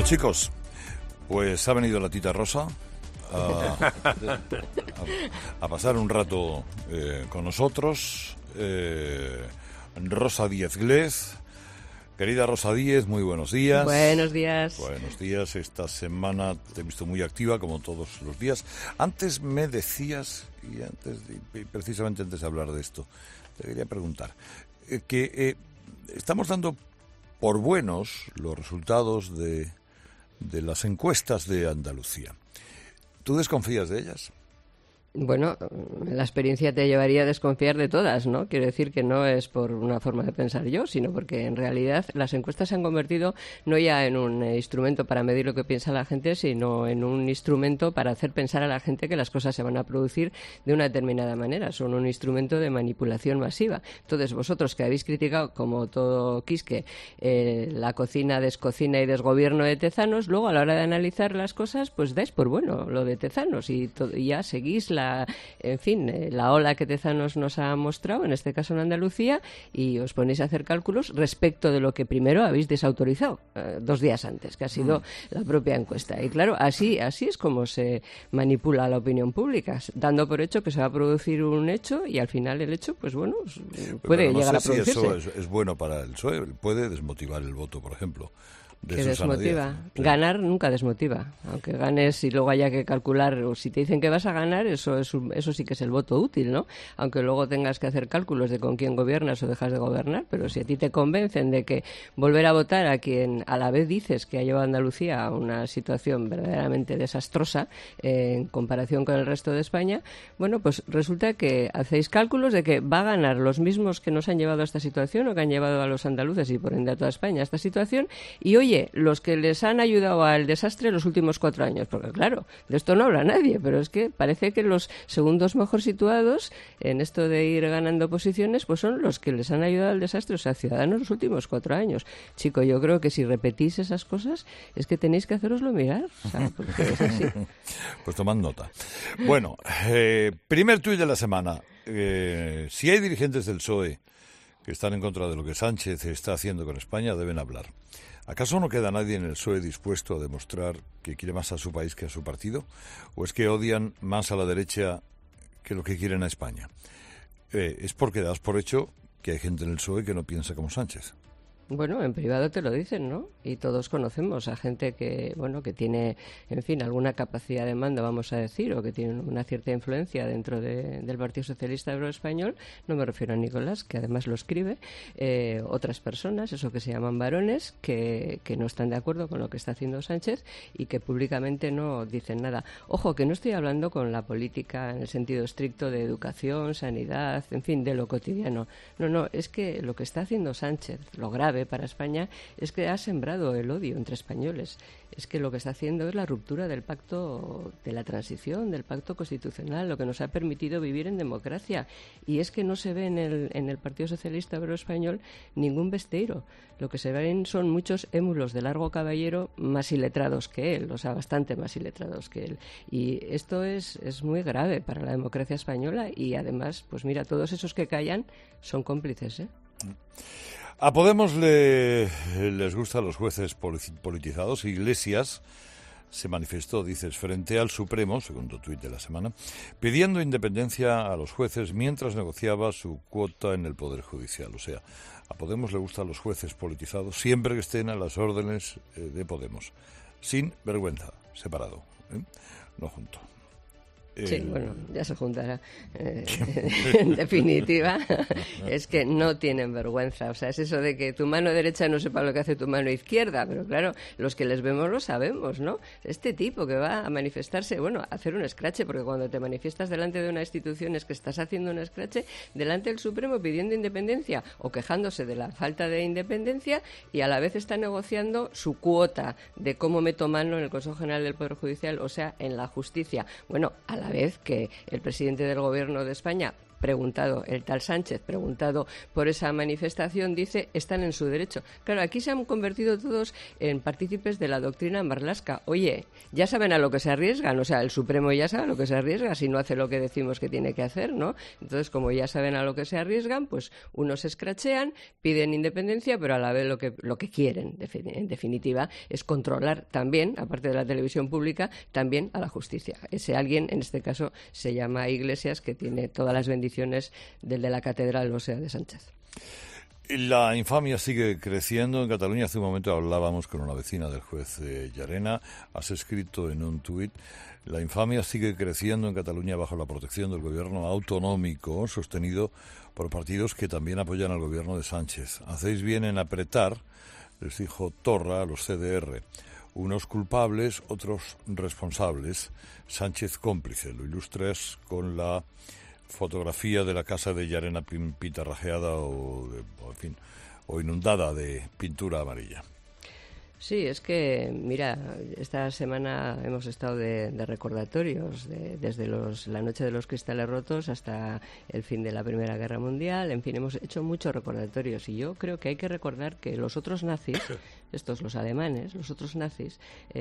Bueno, chicos, pues ha venido la tita Rosa a pasar un rato con nosotros. Rosa Díez Glez. Querida Rosa Díez, muy buenos días. Buenos días. Buenos días. Esta semana te he visto muy activa, como todos los días. Antes me decías, y precisamente antes de hablar de esto, te quería preguntar, que estamos dando por buenos los resultados de las encuestas de Andalucía. ¿Tú desconfías de ellas? Bueno, la experiencia te llevaría a desconfiar de todas, ¿no? Quiero decir que no es por una forma de pensar yo, sino porque en realidad las encuestas se han convertido no ya en un instrumento para medir lo que piensa la gente, sino en un instrumento para hacer pensar a la gente que las cosas se van a producir de una determinada manera. Son un instrumento de manipulación masiva. Entonces, vosotros que habéis criticado, como todo quisque, la cocina, descocina y desgobierno de Tezanos, luego a la hora de analizar las cosas, pues dais por bueno lo de Tezanos y ya seguís la ola que Tezanos nos ha mostrado, en este caso en Andalucía, y os ponéis a hacer cálculos respecto de lo que primero habéis desautorizado 2 días antes, que ha sido la propia encuesta. Y claro, así es como se manipula la opinión pública, dando por hecho que se va a producir un hecho y al final el hecho, pues bueno, puede llegar a producirse. Eso es bueno para el PSOE, puede desmotivar el voto, por ejemplo. Que desmotiva. Sí. Ganar nunca desmotiva. Aunque ganes y luego haya que calcular, o si te dicen que vas a ganar, eso sí que es el voto útil, ¿no? Aunque luego tengas que hacer cálculos de con quién gobiernas o dejas de gobernar, pero si a ti te convencen de que volver a votar a quien a la vez dices que ha llevado a Andalucía a una situación verdaderamente desastrosa en comparación con el resto de España, bueno, pues resulta que hacéis cálculos de que va a ganar los mismos que nos han llevado a esta situación o que han llevado a los andaluces y por ende a toda España a esta situación, y oye, los que les han ayudado al desastre los últimos 4 años, porque claro, de esto no habla nadie, pero es que parece que los segundos mejor situados en esto de ir ganando posiciones, pues son los que les han ayudado al desastre, o sea, Ciudadanos los últimos 4 años. Chico, yo creo que si repetís esas cosas es que tenéis que haceroslo mirar, o sea, porque es así. Pues tomad nota. Bueno, primer tuit de la semana. Si hay dirigentes del PSOE que están en contra de lo que Sánchez está haciendo con España, deben hablar. ¿Acaso no queda nadie en el PSOE dispuesto a demostrar que quiere más a su país que a su partido? ¿O es que odian más a la derecha que lo que quieren a España? Es porque das por hecho que hay gente en el PSOE que no piensa como Sánchez. Bueno, en privado te lo dicen, ¿no? Y todos conocemos a gente que, bueno, que tiene, en fin, alguna capacidad de mando, vamos a decir, o que tiene una cierta influencia dentro del Partido Socialista Obrero Español. No me refiero a Nicolás, que además lo escribe. Otras personas, eso que se llaman varones, que no están de acuerdo con lo que está haciendo Sánchez y que públicamente no dicen nada. Ojo, que no estoy hablando con la política en el sentido estricto de educación, sanidad, en fin, de lo cotidiano. No, es que lo que está haciendo Sánchez, lo grave para España, es que ha sembrado el odio entre españoles. Es que lo que está haciendo es la ruptura del pacto de la transición, del pacto constitucional, lo que nos ha permitido vivir en democracia. Y es que no se ve en el Partido Socialista Obrero Español ningún besteiro. Lo que se ven son muchos émulos de largo caballero más iletrados que él, o sea, bastante más iletrados que él. Y esto es muy grave para la democracia española y además, pues mira, todos esos que callan son cómplices, ¿eh? A Podemos les gustan los jueces politizados. Iglesias se manifestó, dices, frente al Supremo, segundo tuit de la semana, pidiendo independencia a los jueces mientras negociaba su cuota en el Poder Judicial. O sea, a Podemos le gustan los jueces politizados siempre que estén a las órdenes de Podemos. Sin vergüenza, separado, no junto. Sí, bueno, ya se juntará. En definitiva, es que no tienen vergüenza. O sea, es eso de que tu mano derecha no sepa lo que hace tu mano izquierda. Pero claro, los que les vemos lo sabemos, ¿no? Este tipo que va a manifestarse, bueno, a hacer un escrache, porque cuando te manifiestas delante de una institución es que estás haciendo un escrache delante del Supremo pidiendo independencia o quejándose de la falta de independencia y a la vez está negociando su cuota de cómo meto mano en el Consejo General del Poder Judicial, o sea, en la justicia. Bueno, a la vez que el presidente del Gobierno de España preguntado, el tal Sánchez, preguntado por esa manifestación, dice, están en su derecho. Claro, aquí se han convertido todos en partícipes de la doctrina Marlaska. Oye, ya saben a lo que se arriesgan, o sea, el Supremo ya sabe a lo que se arriesga si no hace lo que decimos que tiene que hacer, ¿no? Entonces, como ya saben a lo que se arriesgan, pues unos se escrachean, piden independencia, pero a la vez lo que quieren, en definitiva, es controlar también, aparte de la televisión pública, también a la justicia. Ese alguien, en este caso, se llama Iglesias, que tiene todas las bendiciones del de la catedral, o sea, de Sánchez. La infamia sigue creciendo. En Cataluña hace un momento hablábamos con una vecina del juez Llarena. Has escrito en un tuit: la infamia sigue creciendo en Cataluña bajo la protección del gobierno autonómico, sostenido por partidos que también apoyan al gobierno de Sánchez. Hacéis bien en apretar, les dijo Torra a los CDR. Unos culpables, otros responsables. Sánchez cómplice. Lo ilustras con la fotografía de la casa de Llarena pintarrajeada o inundada de pintura amarilla. Sí, es que, mira, esta semana hemos estado de recordatorios, desde la noche de los cristales rotos hasta el fin de la Primera Guerra Mundial. En fin, hemos hecho muchos recordatorios y yo creo que hay que recordar que los otros nazis, los alemanes, los otros nazis,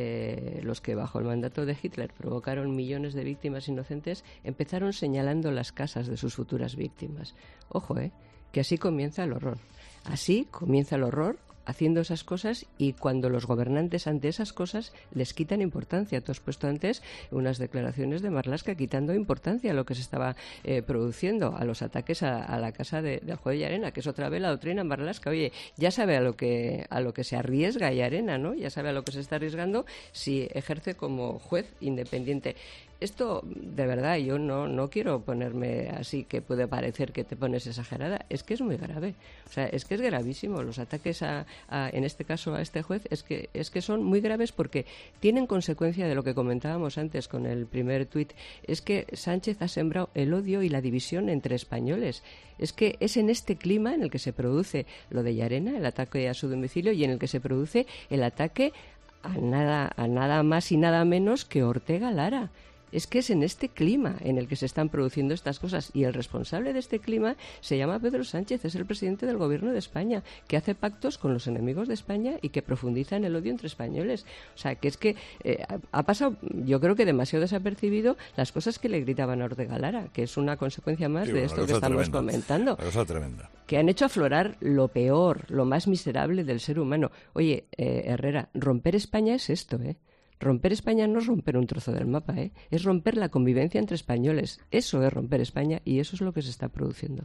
los que bajo el mandato de Hitler provocaron millones de víctimas inocentes, empezaron señalando las casas de sus futuras víctimas. Ojo, que así comienza el horror. Así comienza el horror, haciendo esas cosas, y cuando los gobernantes ante esas cosas les quitan importancia. Tú has puesto antes unas declaraciones de Marlaska quitando importancia a lo que se estaba produciendo, a los ataques a la casa del juez Llarena, que es otra vez la doctrina Marlaska. Oye, ya sabe a lo que se arriesga Llarena, ¿no? Ya sabe a lo que se está arriesgando si ejerce como juez independiente. Esto, de verdad, yo no quiero ponerme así, que puede parecer que te pones exagerada. Es que es muy grave. O sea, es que es gravísimo. Los ataques en este caso a este juez es que son muy graves porque tienen consecuencia de lo que comentábamos antes con el primer tuit. Es que Sánchez ha sembrado el odio y la división entre españoles. Es que es en este clima en el que se produce lo de Llarena, el ataque a su domicilio, y en el que se produce el ataque a nada más y nada menos que Ortega Lara. Es que es en este clima en el que se están produciendo estas cosas, y el responsable de este clima se llama Pedro Sánchez, es el presidente del Gobierno de España, que hace pactos con los enemigos de España y que profundiza en el odio entre españoles. O sea, que es que ha pasado, yo creo que demasiado desapercibido, las cosas que le gritaban a Ortega Lara, que es una consecuencia más de esto que estamos comentando. Una cosa tremenda. Que han hecho aflorar lo peor, lo más miserable del ser humano. Oye, Herrera, romper España es esto, Romper España no es romper un trozo del mapa, es romper la convivencia entre españoles. Eso es romper España, y eso es lo que se está produciendo.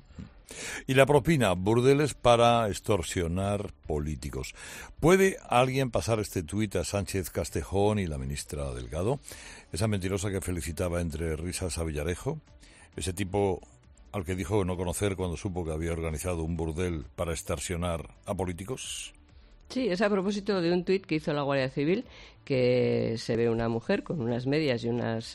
Y la propina, burdeles para extorsionar políticos. ¿Puede alguien pasar este tuit a Sánchez Castejón y la ministra Delgado? Esa mentirosa que felicitaba entre risas a Villarejo. Ese tipo al que dijo no conocer cuando supo que había organizado un burdel para extorsionar a políticos. Sí, es a propósito de un tuit que hizo la Guardia Civil, que se ve una mujer con unas medias y unas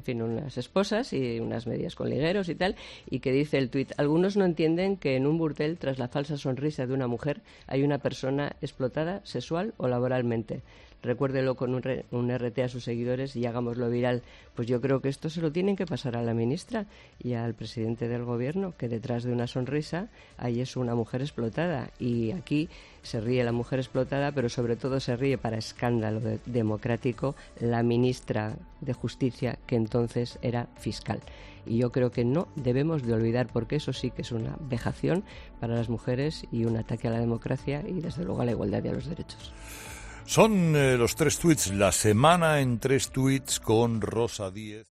esposas y unas medias con ligueros y tal, y que dice el tuit: algunos no entienden que en un burdel, tras la falsa sonrisa de una mujer, hay una persona explotada sexual o laboralmente. Recuérdelo con un RT a sus seguidores y hagámoslo viral. Pues yo creo que esto se lo tienen que pasar a la ministra y al presidente del gobierno, que detrás de una sonrisa ahí es una mujer explotada, y aquí se ríe la mujer explotada, pero sobre todo se ríe, para escándalo democrático, la ministra de Justicia, que entonces era fiscal. Y yo creo que no debemos de olvidar, porque eso sí que es una vejación para las mujeres y un ataque a la democracia y desde luego a la igualdad y a los derechos. Son los 3 tuits, la semana en 3 tuits con Rosa Díez.